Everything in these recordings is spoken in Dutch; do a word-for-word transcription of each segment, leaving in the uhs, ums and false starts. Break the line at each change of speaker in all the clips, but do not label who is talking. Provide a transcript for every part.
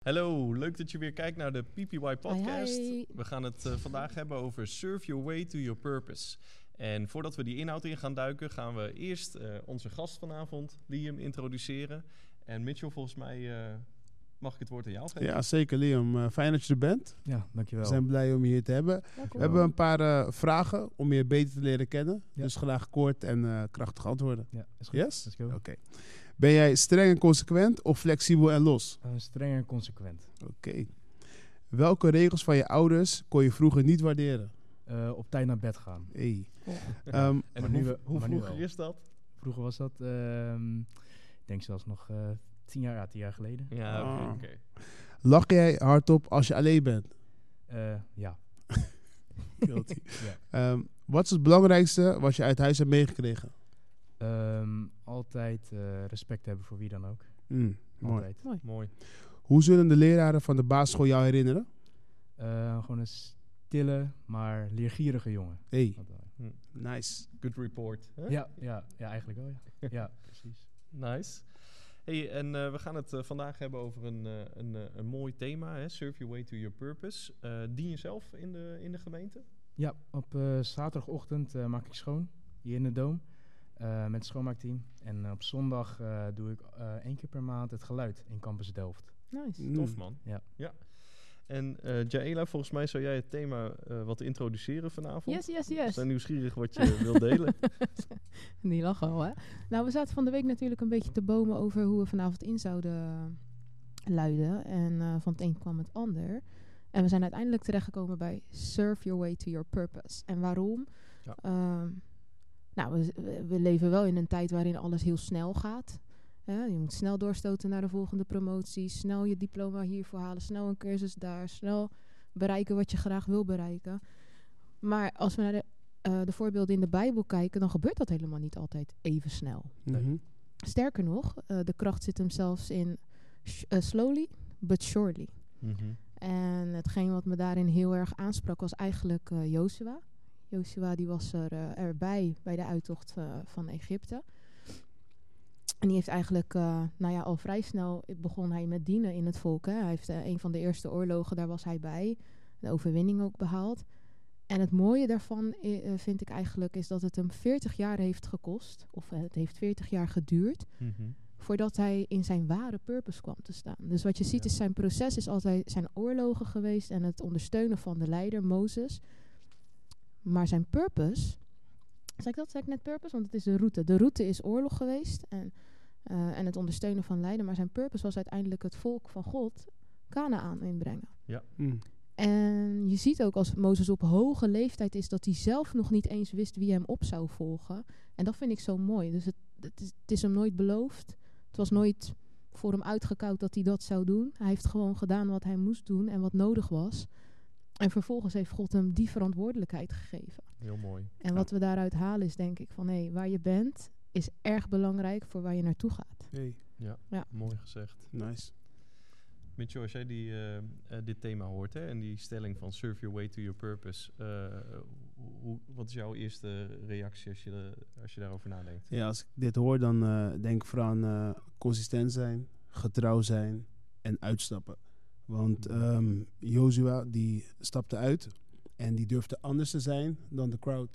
Hallo, leuk dat je weer kijkt naar de P P Y podcast.
Hi, hi.
We gaan het uh, vandaag hebben over Serve Your Way to Your Purpose. En voordat we die inhoud in gaan duiken, gaan we eerst uh, onze gast vanavond, Liam, introduceren. En Mitchell, volgens mij uh, mag ik het woord aan jou geven.
Ja, zeker Liam. Uh, fijn dat je er bent.
Ja, dankjewel.
We zijn blij om je hier te hebben.
Welkom.
We hebben een paar uh, vragen om je beter te leren kennen.
Ja.
Dus graag kort en uh, krachtig antwoorden.
Ja, is goed.
Yes?
Let's go.
Oké. Okay. Ben jij streng en consequent of flexibel en los?
Uh, streng en consequent.
Oké. Okay. Welke regels van je ouders kon je vroeger niet waarderen?
Uh, op tijd naar bed gaan.
Hey.
Oh.
Um,
en
maar
hoe,
nu we-
hoe
maar nu
vroeger
wel.
is dat?
Vroeger was dat, uh, ik denk zelfs nog uh, tien jaar, ja, tien jaar geleden.
Ja, oké.
Ah.
Okay.
Lach jij hardop als je alleen bent?
Uh, ja.
Guilty.
ja.
Um, wat is het belangrijkste wat je uit huis hebt meegekregen?
Um, altijd uh, respect hebben voor wie dan ook.
Mm, mooi.
Altijd.
Mooi.
Mooi.
Hoe zullen de leraren van de basisschool jou herinneren?
Uh, gewoon een stille, maar leergierige jongen.
Hey,
Dat, uh,
nice.
Good report. Hè?
ja, ja, ja, eigenlijk wel, ja. ja, precies.
Nice. Hey, en uh, we gaan het uh, vandaag hebben over een, uh, een, uh, een mooi thema, hè? Serve your way to your purpose. Uh, dien je zelf in de, in de gemeente?
Ja, op uh, zaterdagochtend uh, maak ik schoon, hier in de Doom, uh, met het schoonmaakteam. En uh, op zondag uh, doe ik uh, één keer per maand het geluid in Campus Delft.
Nice.
Mm.
Tof, man.
Ja.
ja. En uh, Jaela, volgens mij zou jij het thema uh, wat introduceren vanavond.
Yes, yes,
We
yes.
zijn nieuwsgierig wat je wil delen.
Die lachen al, hè? Nou, we zaten van de week natuurlijk een beetje te bomen over hoe we vanavond in zouden luiden. En uh, van het een kwam het ander. En we zijn uiteindelijk terechtgekomen bij Serve Your Way to Your Purpose. En waarom?
Ja.
Um, nou, we, we leven wel in een tijd waarin alles heel snel gaat. Ja, je moet snel doorstoten naar de volgende promotie. Snel je diploma hiervoor halen. Snel een cursus daar. Snel bereiken wat je graag wil bereiken. Maar als we naar de, uh, de voorbeelden in de Bijbel kijken, dan gebeurt dat helemaal niet altijd even snel.
Mm-hmm.
Sterker nog, uh, de kracht zit hem zelfs in sh- uh, slowly but surely.
Mm-hmm.
En hetgeen wat me daarin heel erg aansprak was eigenlijk uh, Jozua. Jozua die was er, uh, erbij bij de uittocht uh, van Egypte. En die heeft eigenlijk, uh, nou ja, al vrij snel begon hij met dienen in het volk. Hè. Hij heeft uh, een van de eerste oorlogen, daar was hij bij. De overwinning ook behaald. En het mooie daarvan uh, vind ik eigenlijk is dat het hem veertig jaar heeft gekost. Of uh, het heeft veertig jaar geduurd.
Mm-hmm.
Voordat hij in zijn ware purpose kwam te staan. Dus wat je ziet
Ja.
is zijn proces is altijd zijn oorlogen geweest. En het ondersteunen van de leider, Mozes. Maar zijn purpose... Zeg ik dat? Zeg ik net purpose? Want het is de route. De route is oorlog geweest. En, uh, en het ondersteunen van leider. Maar zijn purpose was uiteindelijk het volk van God Kanaan inbrengen.
Mm.
En je ziet ook als Mozes op hoge leeftijd is, dat hij zelf nog niet eens wist wie hem op zou volgen. En dat vind ik zo mooi. Dus het, het, is, het is hem nooit beloofd. Het was nooit voor hem uitgekoud dat hij dat zou doen. Hij heeft gewoon gedaan wat hij moest doen en wat nodig was. En vervolgens heeft God hem die verantwoordelijkheid gegeven.
Heel mooi.
En wat we daaruit halen is denk ik van hé, hey, waar je bent is erg belangrijk voor waar je naartoe gaat.
Hey,
Ja,
Ja.
mooi gezegd.
nice.
Mitchell, als jij die, uh, uh, dit thema hoort, hè, en die stelling van Serve Your Way to Your Purpose, uh, hoe, wat is jouw eerste reactie als je, de, als je daarover nadenkt?
Ja, als ik dit hoor, dan uh, denk ik vooral aan uh, consistent zijn, getrouw zijn en uitstappen. Want um, Jozua, die stapte uit en die durfde anders te zijn dan de crowd.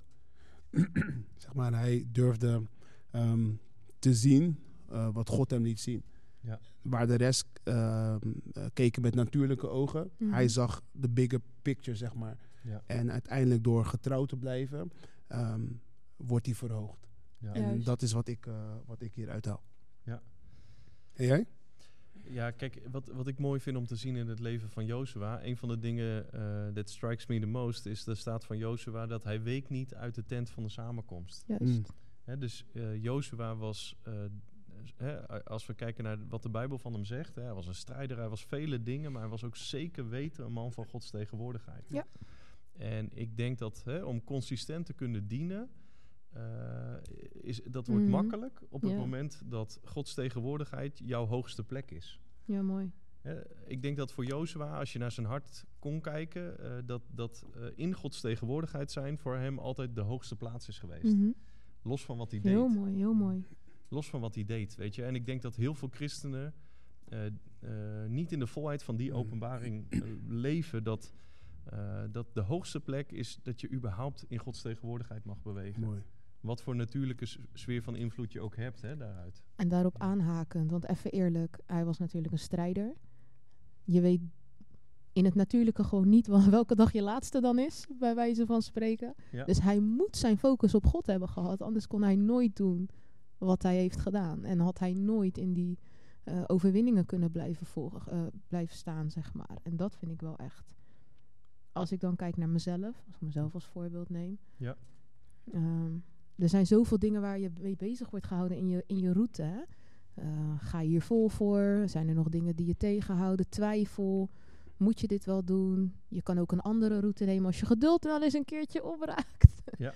Zeg maar, hij durfde um, te zien uh, wat God hem liet zien.
Ja.
Waar de rest uh, uh, keken met natuurlijke ogen.
Mhm.
Hij zag de bigger picture, zeg maar.
Ja.
En uiteindelijk door getrouw te blijven, um, wordt hij verhoogd.
Ja.
En
Juist.
dat is wat ik, uh, wat ik hier uithaal.
Ja.
En jij?
Ja, kijk, wat, wat ik mooi vind om te zien in het leven van Jozua, een van de dingen uh, that strikes me the most, is de staat van Jozua dat hij week niet uit de tent van de samenkomst.
Juist.
Mm.
Hè, dus uh, Jozua was, uh, hè, als we kijken naar wat de Bijbel van hem zegt, hè, hij was een strijder, hij was vele dingen, maar hij was ook zeker weten een man van Gods tegenwoordigheid.
Ja.
En ik denk dat hè, om consistent te kunnen dienen, uh, is, dat wordt
Mhm.
makkelijk op het
Ja.
moment dat Gods tegenwoordigheid jouw hoogste plek is.
Ja, mooi.
Hè, ik denk dat voor Jozua, als je naar zijn hart kon kijken, uh, dat, dat uh, in Gods tegenwoordigheid zijn voor hem altijd de hoogste plaats is geweest.
Mhm.
Los van wat hij
Heel
deed.
mooi, heel mooi.
Los van wat hij deed, weet je. En ik denk dat heel veel christenen uh, uh, niet in de volheid van die openbaring uh, leven. Dat, uh, dat de hoogste plek is dat je überhaupt in Gods tegenwoordigheid mag bewegen.
Mooi.
Wat voor natuurlijke s- sfeer van invloed je ook hebt hè, daaruit.
En daarop aanhakend, want even eerlijk, hij was natuurlijk een strijder. Je weet in het natuurlijke gewoon niet wel- welke dag je laatste dan is, bij wijze van spreken.
Ja.
Dus hij moet zijn focus op God hebben gehad, anders kon hij nooit doen wat hij heeft gedaan. En had hij nooit in die uh, overwinningen kunnen blijven, volgen, uh, blijven staan, zeg maar. En dat vind ik wel echt. Als ik dan kijk naar mezelf, als ik mezelf als voorbeeld neem.
Ja.
Um, er zijn zoveel dingen waar je mee bezig wordt gehouden in je, in je route. Hè? Uh, ga je hier vol voor? Zijn er nog dingen die je tegenhouden? Twijfel. Moet je dit wel doen? Je kan ook een andere route nemen als je geduld wel eens een keertje opraakt.
Ja.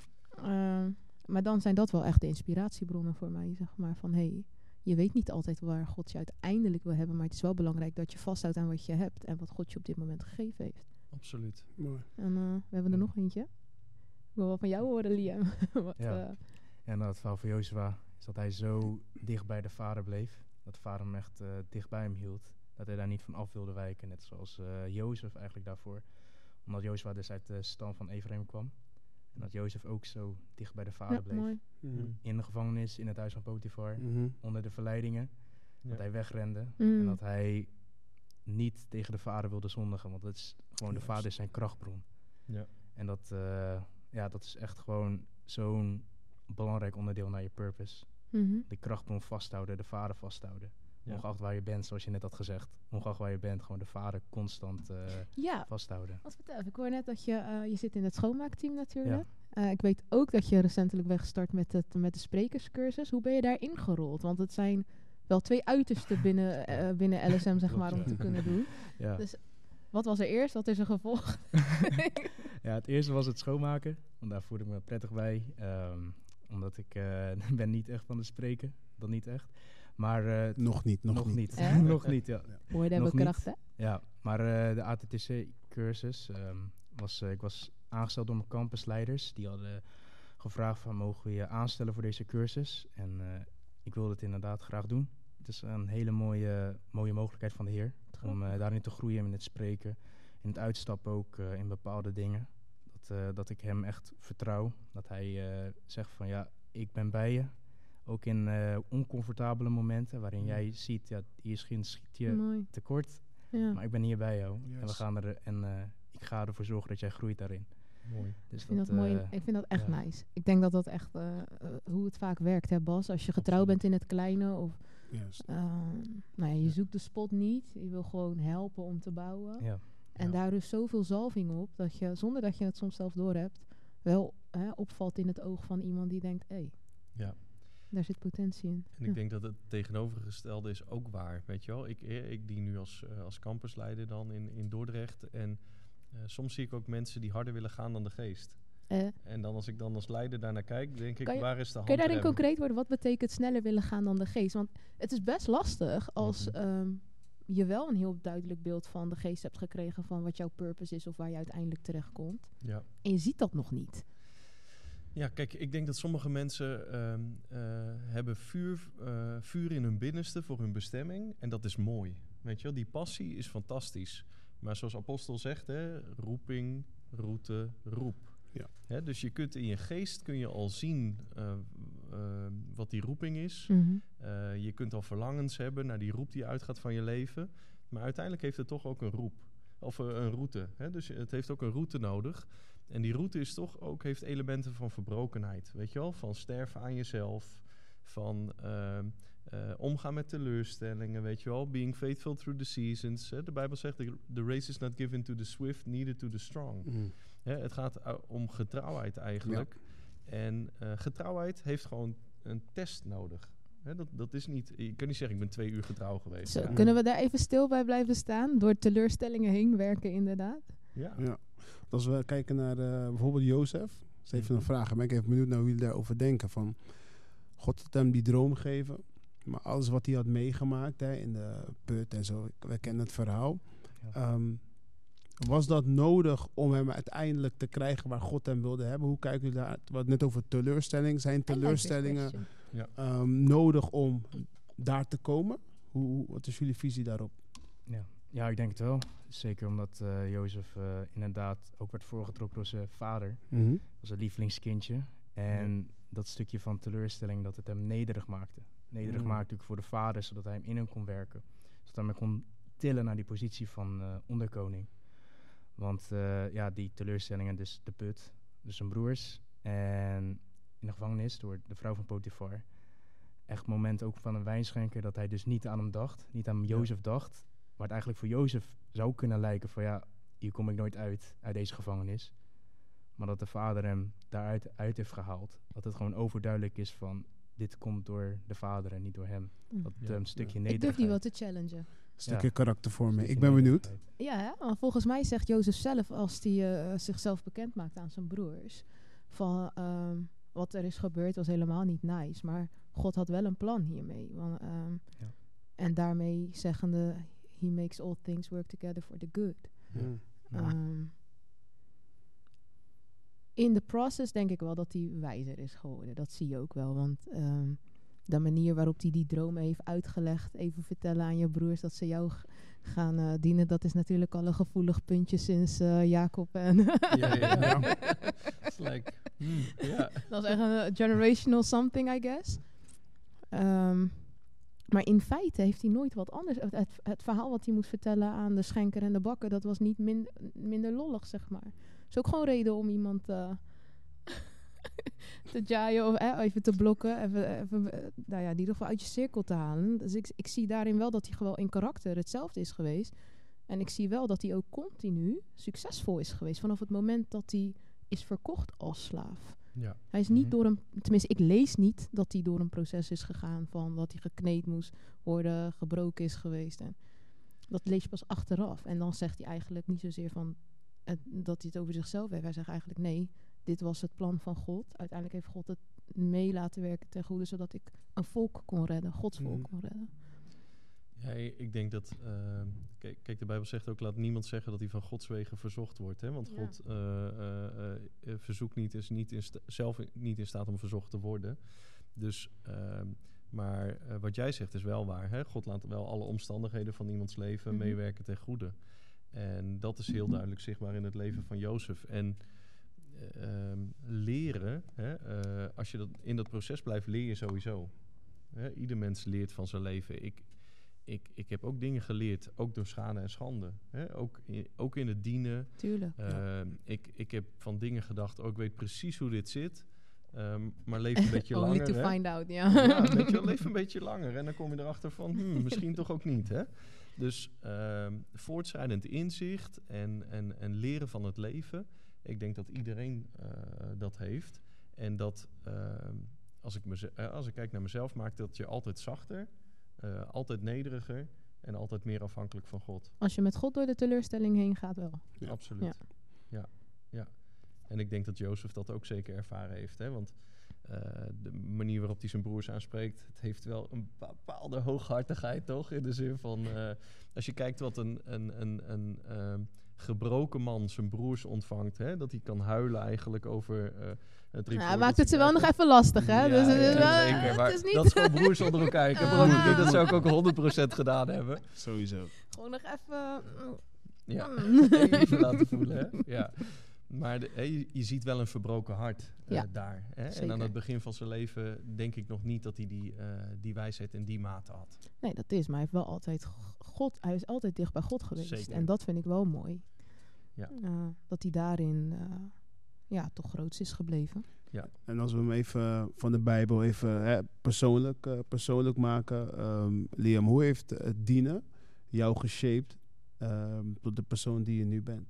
uh, maar dan zijn dat wel echt de inspiratiebronnen voor mij. Zeg maar van, hey, je weet niet altijd waar God je uiteindelijk wil hebben. Maar het is wel belangrijk dat je vasthoudt aan wat je hebt. En wat God je op dit moment gegeven heeft.
Absoluut.
Mooi.
En uh, we hebben er nog eentje. Ik wil wel van jou horen, Liam. Wat,
Ja.
uh,
En dat het verhaal van Jozua is dat hij zo dicht bij de vader bleef. Dat de vader hem echt uh, dicht bij hem hield. Dat hij daar niet van af wilde wijken. Net zoals uh, Jozef eigenlijk daarvoor. Omdat Jozua dus uit de stam van Ephraim kwam. En dat Jozef ook zo dicht bij de vader
ja,
bleef.
mooi.
Mm.
In de gevangenis, in het huis van Potifar.
Mm-hmm.
Onder de verleidingen.
Ja.
Dat hij wegrende.
Mm.
En dat hij niet tegen de vader wilde zondigen. Want het is gewoon de
Juist.
vader is zijn krachtbron.
Ja.
En dat, uh, ja, dat is echt gewoon zo'n belangrijk onderdeel naar je purpose.
Mm-hmm.
De krachtbron vasthouden, de vader vasthouden.
Ja.
Ongeacht waar je bent, zoals je net had gezegd. Ongeacht waar je bent, gewoon de vader constant uh,
Ja,
vasthouden.
wat vertel. Ik hoor net dat je, uh, je zit in het schoonmaakteam natuurlijk. Ja. Uh, ik weet ook dat je recentelijk bent gestart met, het, met de sprekerscursus. Hoe ben je daar ingerold? Want het zijn wel twee uitersten binnen, uh, binnen L S M, zeg maar, om te kunnen doen.
Ja.
Dus wat was er eerst? Wat is er gevolgd?
Ja, het eerste was het schoonmaken. Want daar voelde ik me prettig bij. Um, omdat ik uh, ben niet echt van het spreken. Dat niet echt. Maar uh,
nog niet, nog,
nog
niet.
niet.
Eh?
nog niet, ja.
Woorden hebben
Nog
kracht, hè?
Ja, maar uh, de A T T C-cursus, um, was, uh, ik was aangesteld door mijn campusleiders. Die hadden gevraagd van, mogen we je aanstellen voor deze cursus? En uh, ik wilde het inderdaad graag doen. Het is een hele mooie, mooie mogelijkheid van de Heer. Om uh, daarin te groeien in het spreken. In het uitstappen ook uh, in bepaalde dingen. Dat, uh, dat ik hem echt vertrouw. Dat hij uh, zegt van, ja, ik ben bij je. Ook in uh, oncomfortabele momenten waarin
Mm.
jij ziet, ja, misschien schiet je
Mooi.
tekort.
Ja.
Maar ik ben hier bij jou.
Yes.
En, we gaan er, en uh, ik ga ervoor zorgen dat jij groeit daarin.
Mooi.
Dus
Ik vind dat,
uh,
mooi. Ik vind dat echt
ja.
nice. Ik denk dat dat echt uh, uh, hoe het vaak werkt, hè Bas? Als je getrouw
Absoluut.
bent in het kleine of
Juist.
uh, nou ja, je
Ja.
zoekt de spot niet. Je wil gewoon helpen om te bouwen.
Ja.
En
Ja.
daar is zoveel zalving op dat je, zonder dat je het soms zelf doorhebt, wel hè, opvalt in het oog van iemand die denkt, hé, hey,
Ja.
daar zit potentie in.
En ik denk dat het tegenovergestelde is ook waar, weet je wel. Ik, ik dien nu als, uh, als campusleider dan in, in Dordrecht. En uh, soms zie ik ook mensen die harder willen gaan dan de geest.
Uh,
En dan als ik dan als leider daarnaar kijk, denk ik,
Kan je-
waar is de
kun je daarin
handrem?
concreet worden? Wat betekent sneller willen gaan dan de geest? Want het is best lastig als
Mhm.
um, je wel een heel duidelijk beeld van de geest hebt gekregen van wat jouw purpose is of waar je uiteindelijk terechtkomt.
Ja.
En je ziet dat nog niet.
Ja, kijk, ik denk dat sommige mensen um, uh, hebben vuur, uh, vuur in hun binnenste voor hun bestemming. En dat is mooi. Weet je wel, die passie is fantastisch. Maar zoals Apostel zegt, hè, roeping, route, roep.
Ja.
Hè, dus je kunt in je geest kun je al zien uh, uh, wat die roeping is.
Mm-hmm.
Uh, je kunt al verlangens hebben naar die roep die uitgaat van je leven. Maar uiteindelijk heeft het toch ook een roep. Of uh, een route. Hè? Dus het heeft ook een route nodig. En die route is toch ook, heeft elementen van verbrokenheid. Weet je wel? Van sterven aan jezelf. Van uh, uh, omgaan met teleurstellingen. Weet je wel? Being faithful through the seasons. Hè? De Bijbel zegt, the race is not given to the swift, neither to the strong.
Mm.
Hè? Het gaat uh, om getrouwheid eigenlijk. Ja. En uh, getrouwheid heeft gewoon een test nodig. He, dat, dat is niet, je kan niet zeggen, ik ben twee uur getrouw geweest.
Zo,
Ja.
kunnen we daar even stil bij blijven staan? Door teleurstellingen heen werken inderdaad.
Ja.
Ja. Als we kijken naar uh, bijvoorbeeld Jozef. Ze heeft een vraag. En ben ik even benieuwd naar hoe jullie daarover denken. Van, God had hem die droom gegeven. Maar alles wat hij had meegemaakt hè, in de put en zo. We kennen het verhaal.
Ja.
Um, was dat nodig om hem uiteindelijk te krijgen waar God hem wilde hebben? Hoe kijken jullie daar? We hadden net over teleurstelling. Zijn teleurstellingen
Ja.
um, nodig om daar te komen? Hoe, hoe- wat is jullie visie daarop?
Ja. ja, ik denk het wel. Zeker omdat uh, Jozef uh, inderdaad ook werd voorgetrokken door zijn vader.
Mm-hmm.
Was een lievelingskindje. En ja. dat stukje van teleurstelling dat het hem nederig maakte. Nederig
Mm.
maakte natuurlijk voor de vader, zodat hij hem in hem kon werken. Zodat hij hem kon tillen naar die positie van uh, onderkoning. Want uh, ja, die teleurstellingen, dus de put, dus zijn broers. En in de gevangenis door de vrouw van Potifar. Echt moment ook van een wijnschenker dat hij dus niet aan hem dacht. Niet aan Jozef ja. dacht. Maar het eigenlijk voor Jozef zou kunnen lijken van ja, hier kom ik nooit uit, uit deze gevangenis. Maar dat de vader hem daaruit uit heeft gehaald. Dat het gewoon overduidelijk is van dit komt door de vader en niet door hem.
Mm.
Dat
Ja.
een stukje
Ik
nederigheid.
durf die wel te challengen.
Een stukje
Ja.
karaktervorming.
Stukje
Ik ben benieuwd.
nederigheid.
Ja, hè? Want volgens mij zegt Jozef zelf, als hij uh, zichzelf bekend maakt aan zijn broers, van um, wat er is gebeurd was helemaal niet nice, maar God had wel een plan hiermee. Want, um,
Ja.
En daarmee zeggende, he makes all things work together for the good.
Mm.
Ja.
Um, in de process denk ik wel dat hij wijzer is geworden. Dat zie je ook wel, want um, de manier waarop hij die droom heeft uitgelegd, even vertellen aan je broers dat ze jou g- gaan uh, dienen, dat is natuurlijk al een gevoelig puntje sinds uh, Jacob en...
ja, ja, ja. It's like, hmm, ja.
Dat is echt een uh, generational something, I guess. Um, maar in feite heeft hij nooit wat anders... Het, het, het verhaal wat hij moest vertellen aan de schenker en de bakker, dat was niet min, minder lollig, zeg maar. Dat is ook gewoon reden om iemand uh, te jaaien of eh, even te blokken. Even, even, uh, nou ja, in ieder geval uit je cirkel te halen. Dus ik, ik zie daarin wel dat hij gewoon in karakter hetzelfde is geweest. En ik zie wel dat hij ook continu succesvol is geweest. Vanaf het moment dat hij is verkocht als slaaf.
Ja.
Hij is niet
Mm-hmm.
door een... Tenminste, ik lees niet dat hij door een proces is gegaan van dat hij gekneed moest worden, gebroken is geweest. En dat lees je pas achteraf. En dan zegt hij eigenlijk niet zozeer van het, dat hij het over zichzelf heeft. Hij zegt eigenlijk nee, dit was het plan van God. Uiteindelijk heeft God het mee laten werken ten goede, zodat ik een volk kon redden, Gods volk
Mm.
kon redden.
Ja, ik denk dat... Uh, kijk, kijk, de Bijbel zegt ook, laat niemand zeggen dat hij van Gods wegen verzocht wordt. Hè? Want
Ja.
God uh, uh, uh, verzoekt niet, is niet in sta- zelf niet in staat om verzocht te worden. Dus, uh, maar uh, wat jij zegt is wel waar. Hè? God laat wel alle omstandigheden van iemands leven
Mhm.
meewerken ten goede. En dat is heel duidelijk zichtbaar in het leven van Jozef. En uh, um, leren, hè? Uh, als je dat in dat proces blijft, leer je sowieso. Hè? Ieder mens leert van zijn leven. Ik... Ik, ik heb ook dingen geleerd, ook door schade en schande. Hè? Ook, in, ook in het dienen.
Tuurlijk.
Uh, ja. ik, ik heb van dingen gedacht, oh, ik weet precies hoe dit zit. Um, maar leef een beetje
Only
langer.
to
hè?
find out, ja.
Ja, weet je wel, leef een beetje langer. En dan kom je erachter van, hmm, misschien toch ook niet. Hè? Dus um, voortschrijdend inzicht en, en, en leren van het leven. Ik denk dat iedereen uh, dat heeft. En dat, uh, als, ik meze- uh, als ik kijk naar mezelf, maakt dat je altijd zachter... Uh, altijd nederiger en altijd meer afhankelijk van God.
Als je met God door de teleurstelling heen gaat wel.
Ja. Absoluut.
Ja.
Ja. ja. En ik denk dat Jozef dat ook zeker ervaren heeft. Hè? Want uh, de manier waarop hij zijn broers aanspreekt... het heeft wel een bepaalde hooghartigheid, toch? In de zin van... Uh, als je kijkt wat een, een, een, een uh, gebroken man zijn broers ontvangt... Hè? Dat hij kan huilen eigenlijk over... Uh, Het
nou, hij maakt het ze wel nog even lastig, hè?
Ja,
dus het
ja,
is wel,
zeker.
het
Maar
is niet
dat is gewoon broers onder elkaar. Ik heb
Oh.
broers niet, dat zou ik ook honderd procent gedaan hebben.
Sowieso.
gewoon nog even...
Ja,
Mm.
even laten voelen, hè? Ja. Maar de, hè, je, je ziet wel een verbroken hart uh,
Ja,
daar. Hè? En
zeker.
aan het begin van zijn leven denk ik nog niet dat hij die, uh, die wijsheid en die mate had.
Nee, dat is, maar hij heeft wel altijd God, hij is altijd dicht bij God geweest.
Zeker.
En dat vind ik wel mooi.
Ja.
Uh, dat hij daarin uh, ja, toch groots is gebleven.
Ja.
En als we hem even van de Bijbel even hè, persoonlijk, uh, persoonlijk maken. Um, Liam, hoe heeft het dienen jou geshaped um, tot de persoon die je nu bent?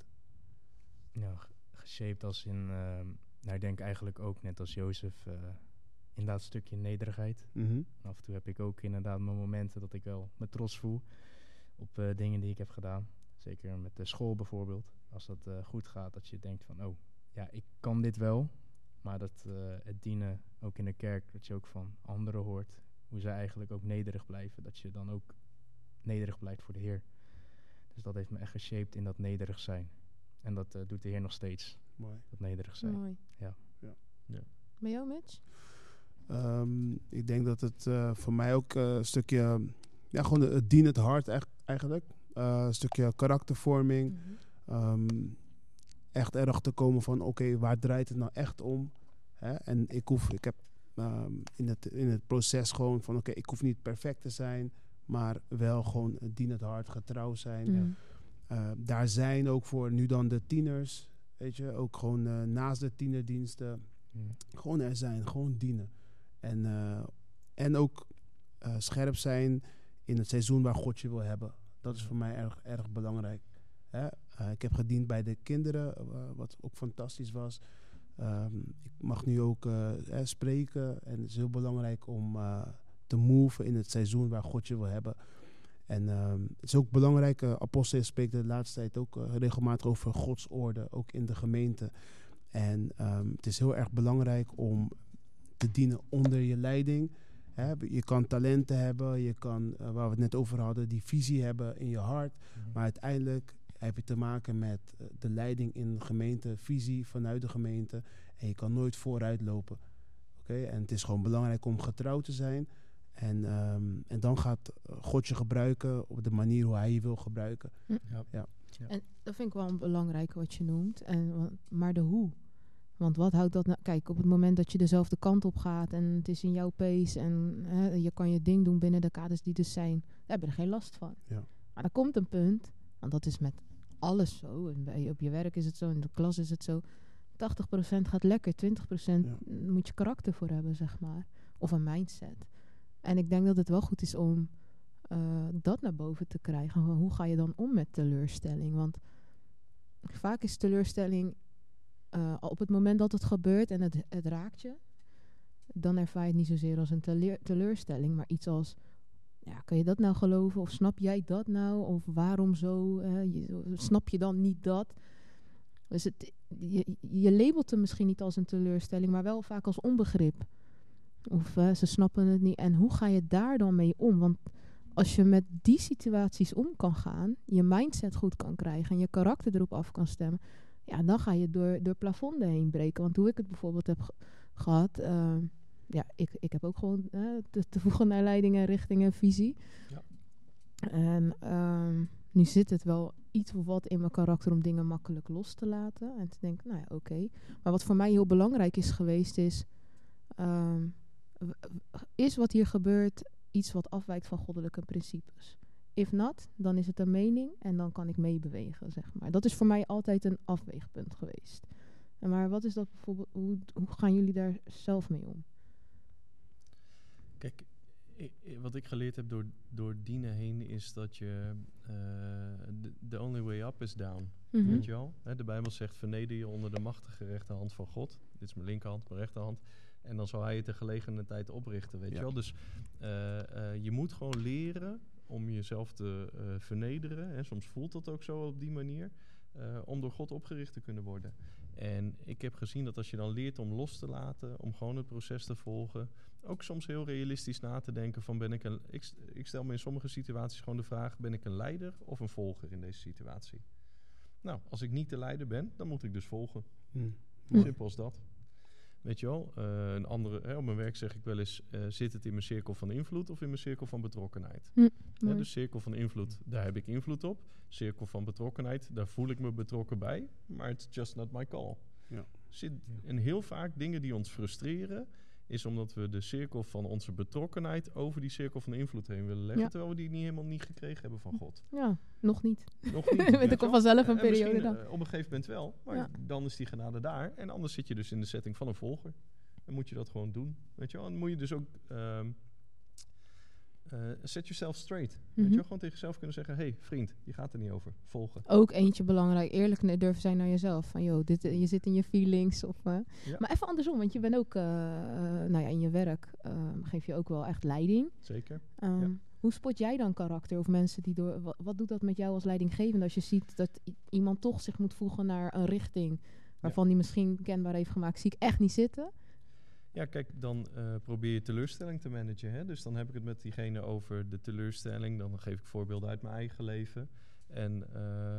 Ja, geshaped als in... Uh, nou, ik denk eigenlijk ook net als Jozef... Uh, inderdaad een stukje nederigheid.
Mm-hmm.
Af en toe heb ik ook inderdaad mijn momenten dat ik wel me trots voel... op uh, dingen die ik heb gedaan. Zeker met de school bijvoorbeeld. Als dat uh, goed gaat, dat je denkt van... oh, ja, ik kan dit wel... Maar dat uh, het dienen, ook in de kerk, dat je ook van anderen hoort. Hoe zij eigenlijk ook nederig blijven. Dat je dan ook nederig blijft voor de Heer. Dus dat heeft me echt geshaped in dat nederig zijn. En dat uh, doet de Heer nog steeds.
Mooi.
Dat nederig zijn.
Mooi.
Ja.
Ja.
Ja.
Bij jou, Mitch?
Um, ik denk dat het uh, voor mij ook uh, een stukje ja, gewoon het dienend hart echt, eigenlijk. Uh, een stukje karaktervorming.
Mhm.
Um, echt erachter komen van, oké, okay, waar draait het nou echt om? Hè? En ik hoef, ik heb um, in, het, in het proces gewoon van, oké, okay, ik hoef niet perfect te zijn, maar wel gewoon een dienend hart, getrouw zijn.
Mm.
Uh, daar zijn ook voor nu dan de tieners, weet je, ook gewoon uh, naast de tienerdiensten,
Mm.
gewoon er zijn, gewoon dienen. En, uh, en ook uh, scherp zijn in het seizoen waar God je wil hebben. Dat is voor mij erg, erg belangrijk. Hè? Uh, ik heb gediend bij de kinderen, uh, wat ook fantastisch was. Um, ik mag nu ook uh, eh, spreken en het is heel belangrijk om uh, te moven in het seizoen waar God je wil hebben. En um, het is ook belangrijk, uh, Apostel spreekt de laatste tijd ook uh, regelmatig over Gods orde, ook in de gemeente. En um, het is heel erg belangrijk om te dienen onder je leiding. Hè? Je kan talenten hebben, je kan, uh, waar we het net over hadden, die visie hebben in je hart.
Mm-hmm.
Maar uiteindelijk heb je te maken met uh, de leiding in de gemeente, visie vanuit de gemeente. En je kan nooit vooruit lopen. Okay? En het is gewoon belangrijk om getrouw te zijn. En, um, en dan gaat God je gebruiken op de manier hoe hij je wil gebruiken.
Hm.
Ja. Ja.
Ja.
En dat vind ik wel een belangrijk wat je noemt. En, maar de hoe. Want wat houdt dat nou? Kijk, op het moment dat je dezelfde kant op gaat en het is in jouw pace en hè, je kan je ding doen binnen de kaders die dus zijn, daar heb je er geen last van.
Ja.
Maar er komt een punt, want dat is met alles zo. En bij, op je werk is het zo, in de klas is het zo. tachtig procent gaat lekker, twintig procent
Ja.
moet je karakter voor hebben, zeg maar. Of een mindset. En ik denk dat het wel goed is om uh, dat naar boven te krijgen. Hoe ga je dan om met teleurstelling? Want vaak is teleurstelling uh, op het moment dat het gebeurt en het, het raakt je, dan ervaar je het niet zozeer als een teleur, teleurstelling, maar iets als, ja, kan je dat nou geloven? Of snap jij dat nou? Of waarom zo? Uh, je, snap je dan niet dat? Dus het, je, je labelt hem misschien niet als een teleurstelling, maar wel vaak als onbegrip. Of uh, ze snappen het niet. En hoe ga je daar dan mee om? Want als je met die situaties om kan gaan, je mindset goed kan krijgen en je karakter erop af kan stemmen, ja, dan ga je door, door plafonden heen breken. Want hoe ik het bijvoorbeeld heb ge- gehad, uh, ja, ik, ik heb ook gewoon uh, te, te voegen naar leiding en richting en visie.
Ja.
En um, nu zit het wel iets of wat in mijn karakter om dingen makkelijk los te laten. En te denken, nou ja, oké. Okay. Maar wat voor mij heel belangrijk is geweest is, um, is wat hier gebeurt iets wat afwijkt van goddelijke principes? If not, dan is het een mening en dan kan ik meebewegen, zeg maar. Dat is voor mij altijd een afweegpunt geweest. En maar wat is dat bijvoorbeeld, hoe, hoe gaan jullie daar zelf mee om?
Kijk, I, I, wat ik geleerd heb door, door dienen heen is dat je uh, the only way up is down.
Mm-hmm.
Weet je wel? Hè, de Bijbel zegt, verneder je onder de machtige rechterhand van God. Dit is mijn linkerhand, mijn rechterhand. En dan zal hij het te gelegene tijd oprichten, weet ja. je wel. Dus uh, uh, je moet gewoon leren om jezelf te uh, vernederen. Hè. Soms voelt dat ook zo op die manier. Uh, om door God opgericht te kunnen worden. En ik heb gezien dat als je dan leert om los te laten, om gewoon het proces te volgen, ook soms heel realistisch na te denken van ben ik een... Ik, ik stel me in sommige situaties gewoon de vraag, ben ik een leider of een volger in deze situatie? Nou, als ik niet de leider ben, dan moet ik dus volgen.
Hmm.
Simpel als dat. Weet je wel, uh, een andere, hè, op mijn werk zeg ik wel eens, uh, zit het in mijn cirkel van invloed of in mijn cirkel van betrokkenheid?
Hm,
hè, dus cirkel van invloed, daar heb ik invloed op. Cirkel van betrokkenheid, daar voel ik me betrokken bij. Maar it's just not my call.
Ja.
Zit, en heel vaak dingen die ons frustreren, is omdat we de cirkel van onze betrokkenheid over die cirkel van invloed heen willen leggen. Ja. Terwijl we die niet helemaal niet gekregen hebben van God.
Ja, nog niet.
Nog niet.
Er komt vanzelf een
en
periode dan.
Uh, op een gegeven moment wel. Maar ja. dan is die genade daar. En anders zit je dus in de setting van een volger. Dan moet je dat gewoon doen. Weet je wel? Dan moet je dus ook um, uh, set yourself straight. Mm-hmm. Weet je wel? Gewoon tegen jezelf kunnen zeggen, hey, vriend, je gaat er niet over. Volgen.
Ook eentje belangrijk. Eerlijk durven zijn naar jezelf. Van joh, dit, je zit in je feelings. Of, uh, ja. Maar even andersom, want je bent ook, uh, uh, nou ja, in je werk uh, geef je ook wel echt leiding.
Zeker.
Um,
ja.
Hoe spot jij dan karakter of mensen die door... Wat, wat doet dat met jou als leidinggevende als je ziet dat i- iemand toch zich moet voegen naar een richting waarvan ja. die misschien kenbaar heeft gemaakt, zie ik echt niet zitten?
Ja, kijk, dan uh, probeer je teleurstelling te managen. Hè? Dus dan heb ik het met diegene over de teleurstelling. Dan geef ik voorbeelden uit mijn eigen leven. En uh, uh,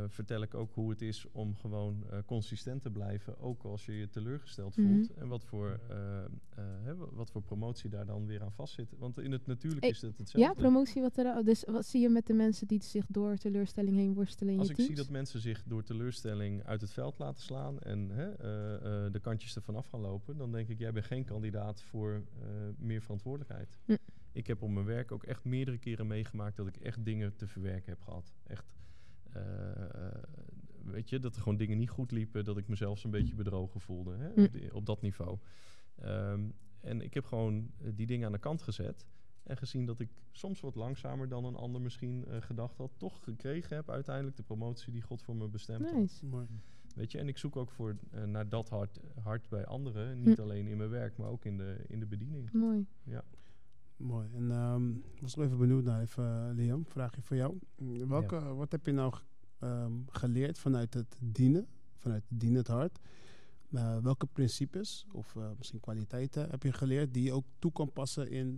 vertel ik ook hoe het is om gewoon uh, consistent te blijven, ook als je je teleurgesteld
Mhm.
voelt. En wat voor, uh, uh, hè, wat voor promotie daar dan weer aan vastzit. Want in het natuurlijk
Hey,
is het hetzelfde.
Ja, promotie. Wat er, dus wat zie je met de mensen die zich door teleurstelling heen worstelen in
Als
je
ik
teams?
zie dat mensen zich door teleurstelling uit het veld laten slaan en hè, uh, uh, de kantjes ervan af gaan lopen, dan denk ik, jij bent geen kandidaat voor uh, meer verantwoordelijkheid.
Hm.
Ik heb op mijn werk ook echt meerdere keren meegemaakt dat ik echt dingen te verwerken heb gehad. Echt, uh, uh, weet je, dat er gewoon dingen niet goed liepen, dat ik mezelf zo'n beetje bedrogen voelde, hè,
Hm.
op, die, op dat niveau. Um, en ik heb gewoon uh, die dingen aan de kant gezet. En gezien dat ik soms wat langzamer dan een ander misschien uh, gedacht had, toch gekregen heb uiteindelijk de promotie die God voor me bestemd had.
Nice.
Mooi.
Weet je, en ik zoek ook voor, uh, naar dat hart, hart bij anderen. Niet
Hm.
alleen in mijn werk, maar ook in de, in de bediening.
Mooi.
Ja.
Mooi. En um, ik was nog even benieuwd naar, even, uh, Liam, vraagje voor jou. Welke,
Ja.
Wat heb je nou um, geleerd vanuit het dienen, vanuit het dienen het hart? Uh, welke principes of uh, misschien kwaliteiten heb je geleerd die je ook toe kan passen in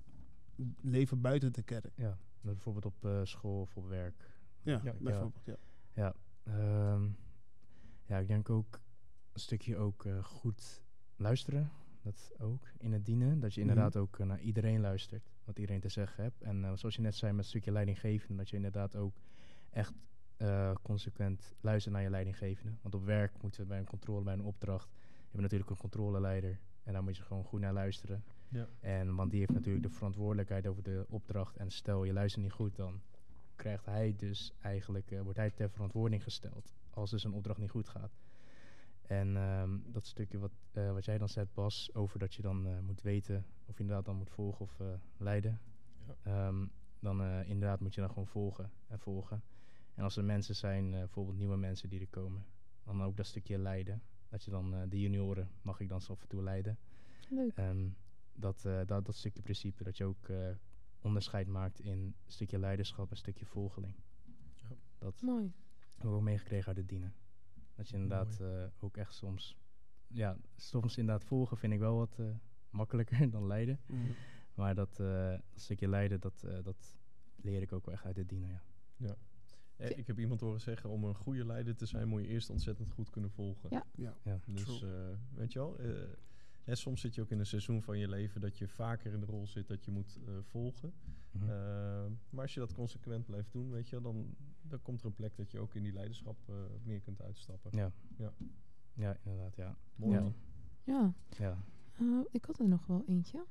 leven buiten de kerk?
Ja, bijvoorbeeld op uh, school of op werk.
Ja,
Ja,
bijvoorbeeld. Ja.
Ja, um, ja, ik denk ook een stukje ook uh, goed luisteren. Dat ook in het dienen. Dat je inderdaad
Mhm.
ook uh, naar iedereen luistert. Wat iedereen te zeggen hebt. En uh, zoals je net zei met een stukje leidinggevende. Dat je inderdaad ook echt uh, consequent luistert naar je leidinggevende. Want op werk moeten we bij een controle, bij een opdracht. We hebben natuurlijk een controleleider. En daar moet je gewoon goed naar luisteren.
Ja.
En, want die heeft natuurlijk de verantwoordelijkheid over de opdracht. En stel je luistert niet goed, dan krijgt hij dus eigenlijk, uh, wordt hij ter verantwoording gesteld. Als dus een opdracht niet goed gaat. En um, dat stukje wat, uh, wat jij dan zegt, Bas, over dat je dan uh, moet weten of je inderdaad dan moet volgen of uh, leiden. Ja. Um, dan uh, inderdaad moet je dan gewoon volgen en volgen. En als er mensen zijn, uh, bijvoorbeeld nieuwe mensen die er komen, dan ook dat stukje leiden. Dat je dan uh, de junioren mag ik dan af en toe leiden.
Leuk.
Um, dat, uh, dat, dat stukje principe, dat je ook uh, onderscheid maakt in een stukje leiderschap en een stukje volgeling. Ja. Dat
Mooi.
hebben we ook meegekregen uit het dienen. Dat je inderdaad uh, ook echt soms... Ja, soms inderdaad volgen vind ik wel wat uh, makkelijker dan leiden.
Mm.
Maar dat, uh, dat stukje leiden, dat, uh, dat leer ik ook wel echt uit het dienen, ja.
Ja. Eh, ik heb iemand horen zeggen, om een goede leider te zijn, moet je eerst ontzettend goed kunnen volgen.
Ja.
Ja.
Ja.
Dus uh, weet je wel, uh, hè, soms zit je ook in een seizoen van je leven dat je vaker in de rol zit dat je moet uh, volgen.
Mm-hmm.
Uh, maar als je dat consequent blijft doen, weet je, dan, dan komt er een plek dat je ook in die leiderschap uh, meer kunt uitstappen.
Ja.
Ja.
Ja, inderdaad, ja.
Mooi.
Ja.
Ja.
Ja.
Uh, ik had er nog wel eentje.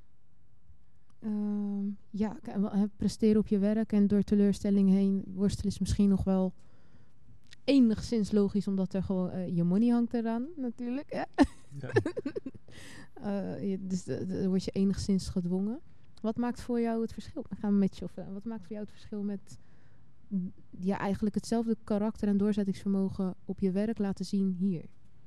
Uh, ja, k- uh, presteren op je werk en door teleurstelling heen worstelen is misschien nog wel enigszins logisch, omdat er gewoon uh, je money hangt eraan, natuurlijk. Ja.
Ja.
uh, je, dus dan word je enigszins gedwongen. Wat maakt voor jou het verschil? Dan gaan we met je of, uh, wat maakt voor jou het verschil met ja, eigenlijk hetzelfde karakter en doorzettingsvermogen op je werk laten zien hier?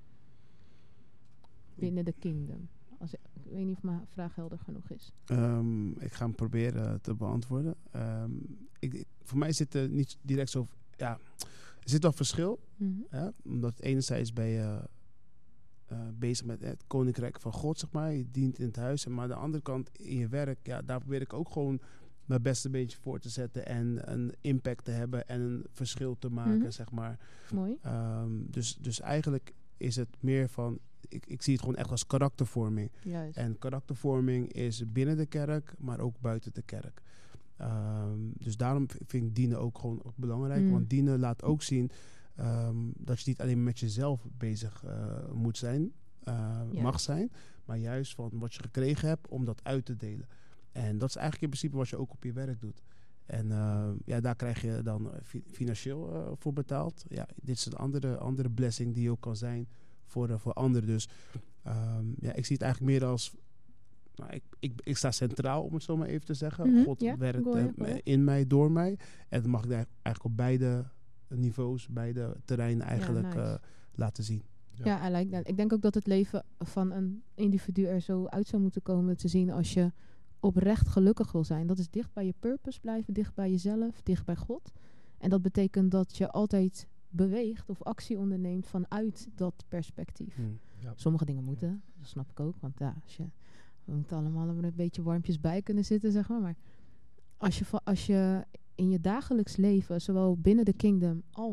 Binnen de kingdom. Als ik, ik weet niet of mijn vraag helder genoeg is.
Um, ik ga hem proberen te beantwoorden. Um, ik, ik, voor mij zit er niet direct zo... Ja, er zit wel verschil.
Mm-hmm.
Hè? Omdat enerzijds ben je uh, bezig met het koninkrijk van God, zeg maar. Je dient in het huis. Maar aan de andere kant, in je werk, ja, daar probeer ik ook gewoon mijn beste beetje voor te zetten. En een impact te hebben en een verschil te maken,
Mm-hmm.
zeg maar.
Mooi.
Um, dus, dus eigenlijk is het meer van... Ik, ik zie het gewoon echt als karaktervorming.
Juist.
En karaktervorming is binnen de kerk, maar ook buiten de kerk. Um, dus daarom vind ik dienen ook gewoon belangrijk.
Mm.
Want dienen laat ook zien um, dat je niet alleen met jezelf bezig uh, moet zijn, uh, mag zijn. Maar juist van wat je gekregen hebt om dat uit te delen. En dat is eigenlijk in principe wat je ook op je werk doet. En uh, ja, daar krijg je dan fi- financieel uh, voor betaald. Ja, dit is een andere, andere blessing die ook kan zijn voor, uh, voor anderen. Dus um, ja, ik zie het eigenlijk meer als... Nou, ik, ik, ik sta centraal, om het zo maar even te zeggen.
Mm-hmm,
God
ja,
werkt
goeie,
uh,
goeie.
in mij, door mij. En dat mag ik eigenlijk op beide niveaus, beide terreinen eigenlijk
Ja, nice.
uh, laten zien.
Ja.
Ja, I like that. Ik denk ook dat het leven van een individu er zo uit zou moeten komen te zien als je oprecht gelukkig wil zijn. Dat is dicht bij je purpose blijven, dicht bij jezelf, dicht bij God. En dat betekent dat je altijd beweegt of actie onderneemt vanuit dat perspectief.
Hmm.
Ja.
Sommige dingen moeten, dat snap ik ook. Want ja, als je, we moeten allemaal er een beetje warmpjes bij kunnen zitten, zeg maar. Maar als je, als je in je dagelijks leven, zowel binnen de kingdom als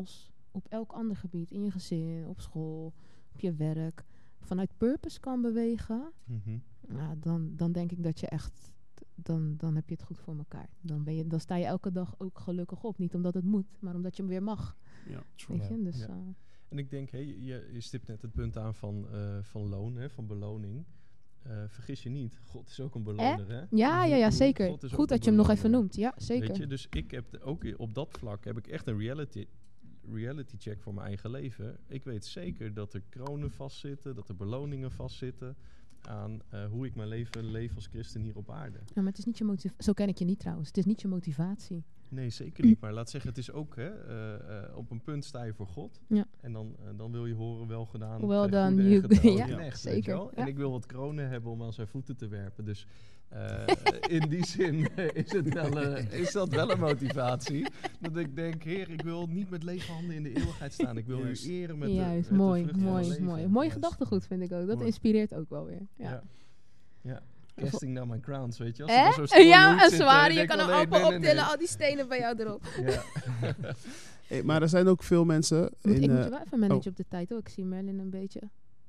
op elk ander gebied, in je gezin, op school, op je werk, vanuit purpose kan bewegen,
Mhm.
nou, dan, dan denk ik dat je echt, dan, dan heb je het goed voor elkaar. Dan, ben je, dan sta je elke dag ook gelukkig op. Niet omdat het moet, maar omdat je hem weer mag.
Ja,
Weet
Ja.
je? Dus,
Ja.
uh,
En ik denk, hey, je, je stipt net het punt aan van, uh, van loon, hè, van beloning. Uh, vergis je niet, God is ook een beloner, hè?
ja, ja, ja, zeker.
God is ook
Goed dat
een
je hem nog even
beloner.
noemt. Ja, zeker.
Weet je, dus ik heb de- ook op dat vlak heb ik echt een reality, reality check voor mijn eigen leven. Ik weet zeker dat er kronen vastzitten, dat er beloningen vastzitten aan uh, hoe ik mijn leven leef als christen hier op aarde.
Ja, maar het is niet je motivatie. Zo ken ik je niet trouwens. Het is niet je motivatie.
Nee, zeker niet. Maar laat zeggen, het is ook, hè, uh, uh, op een punt sta je voor God.
Ja.
En dan, uh, dan wil je horen, wel gedaan.
Well
uh,
done,
goede en
you-
getrouwe
ja,
knecht, weet
zeker,
je wel?
ja.
En ik wil wat kronen hebben om aan zijn voeten te werpen. Dus uh, in die zin uh, is, het wel, uh, is dat wel een motivatie. Dat ik denk, Heer, ik wil niet met lege handen in de eeuwigheid staan. Ik wil
Juist.
u eren met
Juist,
de, met
mooi,
de vrucht van
mooi,
mijn
mooi.
leven.
Mooi
Juist.
gedachtegoed vind ik ook. Dat
Mooi.
inspireert ook wel weer. Ja.
Ja. ja. Casting down my crowns, weet je. Als
Hè?
er zo'n stoel
Ja,
moet
een
zitten,
zware.
dan
Je
denk
kan
ik
hem
wel,
amper
nee, nee,
optillen,
nee.
al die stenen bij jou erop.
Ja.
Hey, maar er zijn ook veel mensen
Moet,
in...
ik moet
eh,
je wel even managen op de tijd. Oh, ik zie Merlin een beetje.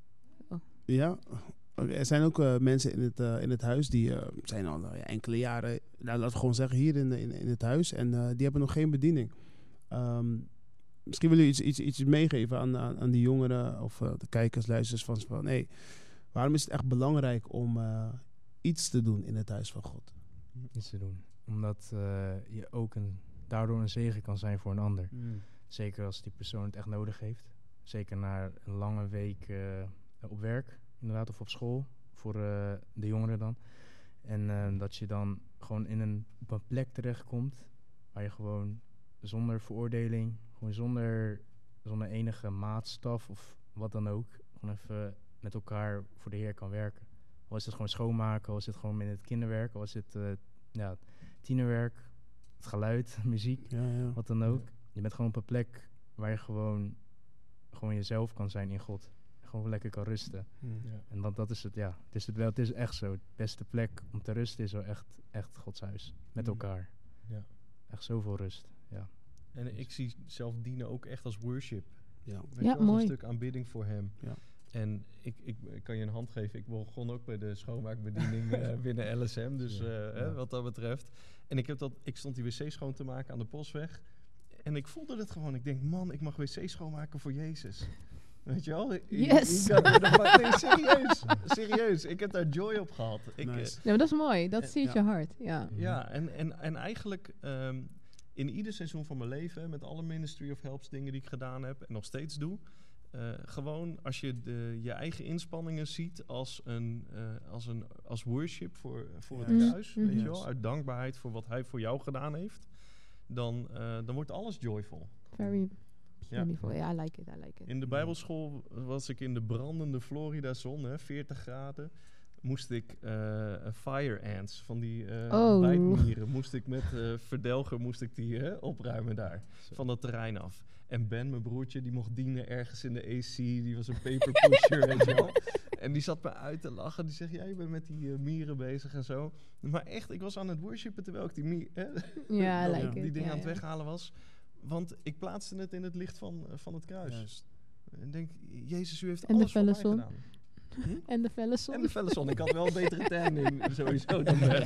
Ja, Oké, er zijn ook eh, mensen in het, eh, in het huis die eh, zijn al nou ja, enkele jaren, nou, laten we gewoon zeggen, hier in, in, in het huis. En eh, die hebben nog geen bediening. Ehm, misschien willen jullie iets, iets, iets meegeven aan, aan, aan die jongeren of uh, de kijkers, luisteraars van, van hey, waarom is het echt belangrijk om uh, iets te doen in het huis van God?
Iets te doen. Omdat uh, je ook een, daardoor een zegen kan zijn voor een ander.
Mm.
Zeker als die persoon het echt nodig heeft. Zeker na een lange week uh, op werk, inderdaad, of op school, voor uh, de jongeren dan. En uh, dat je dan gewoon in een, op een plek terechtkomt waar je gewoon zonder veroordeling, gewoon zonder, zonder enige maatstaf of wat dan ook, gewoon even met elkaar voor de Heer kan werken. Al is het gewoon schoonmaken, al is het gewoon in het kinderwerk, al is het uh, ja, tienerwerk, het geluid, muziek,
Ja, ja.
wat dan ook. Je bent gewoon op een plek waar je gewoon, gewoon jezelf kan zijn in God. Gewoon lekker kan rusten.
Mm.
Ja.
En dat, dat is het, ja. Het is, het wel, het is echt zo. De beste plek om te rusten is wel echt, echt Gods huis. Met
Mm.
elkaar.
Ja.
Echt zoveel rust, ja.
En ik zie zelf dienen ook echt als worship.
Ja.
Weet
Ja,
je, als
mooi.
een stuk aanbidding voor hem.
Ja.
En ik, ik, ik kan je een hand geven. Ik begon ook bij de schoonmaakbediening uh, binnen L S M. Dus
Ja.
uh,
Ja.
hè, wat dat betreft. En ik, heb dat, ik stond die wc schoon te maken aan de Postweg. En ik voelde het gewoon. Ik denk, man, ik mag wc schoonmaken voor Jezus. Weet je wel? I-
Yes.
I- I- I- nee, serieus. Serieus. Ik heb daar joy op gehad. Ik, uh,
Nice.
Nee, maar dat is mooi. Dat
Eh,
ziet
ja.
je hart. Ja.
Ja, en, en, en eigenlijk um, in ieder seizoen van mijn leven, met alle Ministry of Helps dingen die ik gedaan heb en nog steeds doe, uh, gewoon als je de, je eigen inspanningen ziet als een uh, als een als worship voor, voor het
Juist.
kruis,
Mm.
weet je
Juist.
wel, uit dankbaarheid voor wat hij voor jou gedaan heeft, dan, uh, dan wordt alles joyful.
Very
Ja.
beautiful. Ja, I like it. I like it.
In de Bijbelschool was ik in de brandende Florida zon, hè, veertig graden. Moest ik uh, fire ants van die uh,
Oh.
bijtmieren, moest ik met uh, verdelger moest ik die uh, opruimen daar, van dat terrein af. En Ben, mijn broertje, die mocht dienen ergens in de A C, die was een paper pusher, weet je wel. En die zat me uit te lachen, die zegt, ja, je bent met die uh, mieren bezig en zo. Maar echt, ik was aan het worshipen terwijl ik die, mi- hè,
Ja, I
dat-
like
die
it.
dingen
Ja,
aan het
ja.
weghalen was. Want ik plaatste het in het licht van, uh, van het kruis.
Juist.
En denk, Jezus, u heeft
En de
alles voor mij
felle zon.
gedaan.
En de felle zon.
En de felle zon. Ik had wel een betere tan in, sowieso, dan Ben.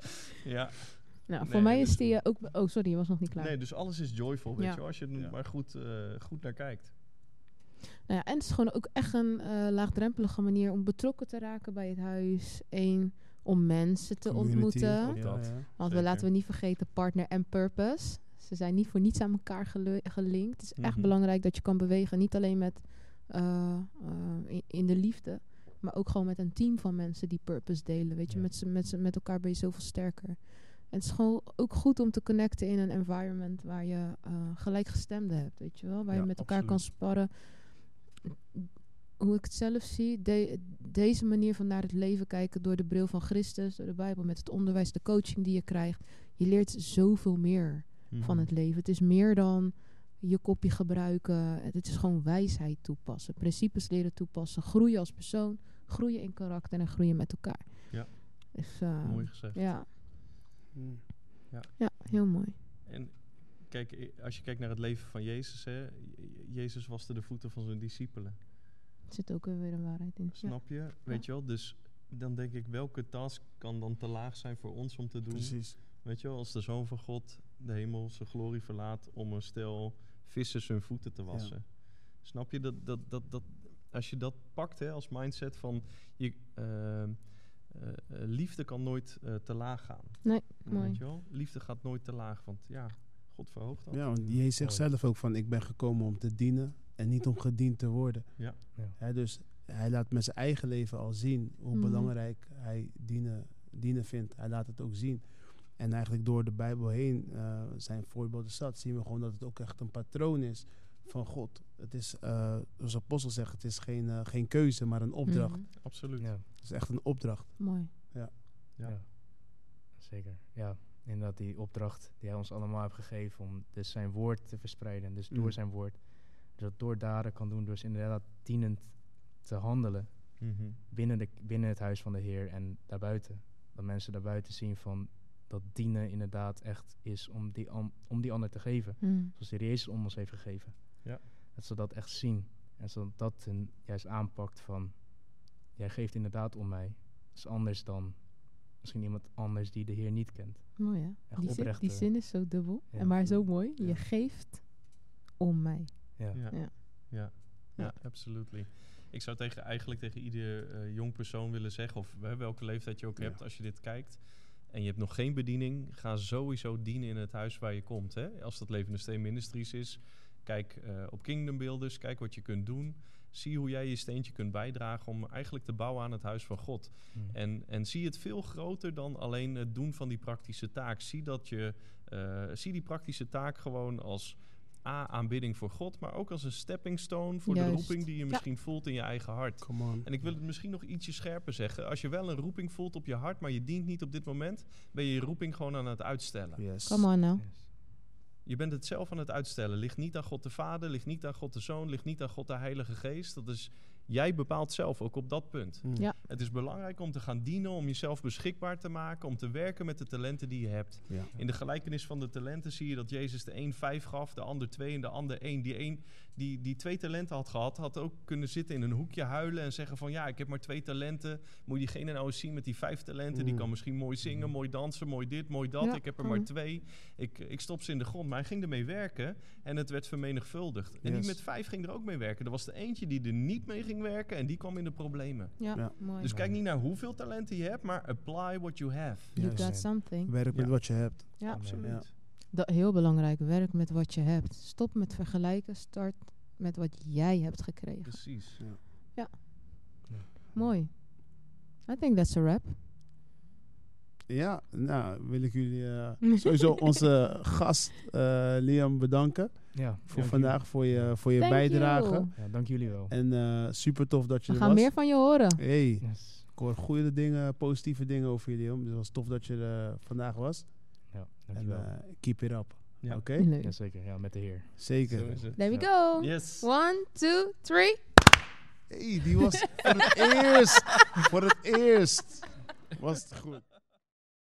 Ja.
Nou, voor
Nee,
mij
dus-
is die uh, ook... Oh, sorry, je was nog niet klaar.
Nee, dus alles is joyful, weet
Ja.
je wel. Als je er
Ja.
maar goed, uh, goed naar kijkt.
Nou ja, en het is gewoon ook echt een uh, laagdrempelige manier om betrokken te raken bij het huis. Eén, om mensen te
Community,
ontmoeten.
ook
Ja.
dat.
Want we
Zeker.
laten we niet vergeten, partner en purpose. Ze zijn niet voor niets aan elkaar gelu- gelinkt. Het is echt
Mhm.
belangrijk dat je kan bewegen. Niet alleen met uh, uh, in, in de liefde, maar ook gewoon met een team van mensen die purpose delen. Weet je,
Ja.
met, z'n- met, z'n- met elkaar ben je zoveel sterker. En het is gewoon ook goed om te connecten in een environment waar je uh, gelijkgestemden hebt. Weet je wel, waar
Ja,
je met elkaar kan
absoluut.
sparren. Hoe ik het zelf zie, de, deze manier van naar het leven kijken door de bril van Christus, door de Bijbel, met het onderwijs, de coaching die je krijgt. Je leert zoveel meer van het leven. Het is meer dan je kopje gebruiken. Het is gewoon wijsheid toepassen. Principes leren toepassen. Groeien als persoon. Groeien in karakter en groeien met elkaar.
Ja.
Dus, uh,
Mooi gezegd.
ja.
Mm.
Ja, heel mooi.
En kijk, i- als je kijkt naar het leven van Jezus, hè, j- Jezus waste de voeten van zijn discipelen.
Er zit ook weer een waarheid in. Ja.
Snap je? Weet je wel? Dus dan denk ik, welke task kan dan te laag zijn voor ons om te doen?
Precies.
Weet je wel, als de Zoon van God de hemel zijn glorie verlaat om een stel vissers hun voeten te wassen. Ja. Snap je? Dat, dat, dat, dat, als je dat pakt hè, als mindset van je, uh, uh, liefde kan nooit uh, te laag gaan.
Nee,
Weet
mooi.
je wel? Liefde gaat nooit te laag, want ja, God verhoogt dat.
Ja, want Jezus zegt zelf ook van, ik ben gekomen om te dienen en niet om gediend te worden.
Ja.
Ja.
Hè, dus hij laat met zijn eigen leven al zien hoe
Mhm.
belangrijk hij dienen, dienen vindt. Hij laat het ook zien. En eigenlijk door de Bijbel heen, uh, zijn voorbeelden zat, zien we gewoon dat het ook echt een patroon is van God. Het is, uh, zoals apostel zegt, het is geen, uh, geen keuze, maar een opdracht.
Mhm.
Absoluut.
Ja.
Het is echt een opdracht.
Mooi.
Ja.
Ja. Zeker. Ja, inderdaad die opdracht die hij ons allemaal heeft gegeven om dus zijn woord te verspreiden. En dus door
Mm.
zijn woord, dat door daden kan doen, dus inderdaad dienend te handelen
Mm-hmm.
binnen, de, binnen het huis van de Heer en daarbuiten. Dat mensen daarbuiten zien van dat dienen inderdaad echt is om die, am, om die ander te geven.
Mm.
Zoals de Heer Jezus om ons heeft gegeven.
Ja.
Dat ze dat echt zien. En zodat dat hun juist aanpakt van, jij geeft inderdaad om mij. Dat is anders dan misschien iemand anders die de Heer niet kent.
Mooi hè?
Echt
Die zin,
oprechte-
die zin is zo dubbel.
Ja.
En maar zo mooi.
Ja.
Je geeft om mij.
Ja.
Ja.
Ja.
Ja. Ja,
Ja.
absolutely. Ik zou tegen, eigenlijk tegen ieder uh, jong persoon willen zeggen, of uh, welke leeftijd je ook
Ja.
hebt, als je dit kijkt en je hebt nog geen bediening, ga sowieso dienen in het huis waar je komt. Hè? Als dat Levende Steen Ministries is, kijk uh, op Kingdom Builders, kijk wat je kunt doen. Zie hoe jij je steentje kunt bijdragen om eigenlijk te bouwen aan het huis van God.
Mm.
En, en zie het veel groter dan alleen het doen van die praktische taak. Zie, dat je, uh, zie die praktische taak gewoon als A, aanbidding voor God, maar ook als een stepping stone voor
Juist.
de roeping die je misschien voelt in je eigen hart.
Come on.
En ik wil het misschien nog ietsje scherper zeggen. Als je wel een roeping voelt op je hart, maar je dient niet op dit moment, ben je je roeping gewoon aan het uitstellen.
Yes.
Come on now.
Yes.
Je bent het zelf aan het uitstellen. Ligt niet aan God de Vader, ligt niet aan God de Zoon, ligt niet aan God de Heilige Geest. Dat is, jij bepaalt zelf ook op dat punt.
Mm.
Ja.
Het is belangrijk om te gaan dienen, om jezelf beschikbaar te maken, om te werken met de talenten die je hebt.
Ja.
In de gelijkenis van de talenten zie je dat Jezus de een vijf gaf, de ander twee en de ander één. Die een die, die twee talenten had gehad, had ook kunnen zitten in een hoekje huilen en zeggen van ja, ik heb maar twee talenten. Moet je diegene nou eens zien met die vijf talenten. Die
Mm.
kan misschien mooi zingen, mooi dansen, mooi dit, mooi dat.
Ja.
Ik heb er maar
Mm.
twee. Ik, ik stop ze in de grond. Maar hij ging ermee werken en het werd vermenigvuldigd. En
Yes.
die met vijf ging er ook mee werken. Er was er eentje die er niet mee ging werken en die kwam in de problemen.
Ja,
Ja.
mooi.
Dus kijk niet naar hoeveel talenten je hebt, maar apply what you have.
You
Juist.
got something.
Werk met
Ja.
wat je hebt.
Ja.
Absoluut.
Ja.
Dat, heel belangrijk. Werk met wat je hebt. Stop met vergelijken. Start met wat jij hebt gekregen.
Precies.
Mooi. I think that's a wrap.
Ja, nou wil ik jullie uh, sowieso onze gast uh, Liam bedanken
Ja,
voor
dank
vandaag, voor je, voor je
Thank
bijdrage.
you.
jullie. Ja, dank jullie wel.
En uh, super tof dat je
We
er
gaan
was.
meer van je horen.
Hey,
Yes.
ik hoor goede dingen, positieve dingen over jullie. Liam. Dus het was tof dat je er uh, vandaag was.
Ja,
En
dankjewel.
uh, keep it up.
Ja.
Oké?
Leuk.
Jazeker, ja, met de Heer.
Zeker.
Zo is het.
There we
Ja.
go.
Yes.
One, two, three.
Hey, die was voor het eerst. Voor het eerst. Was het goed.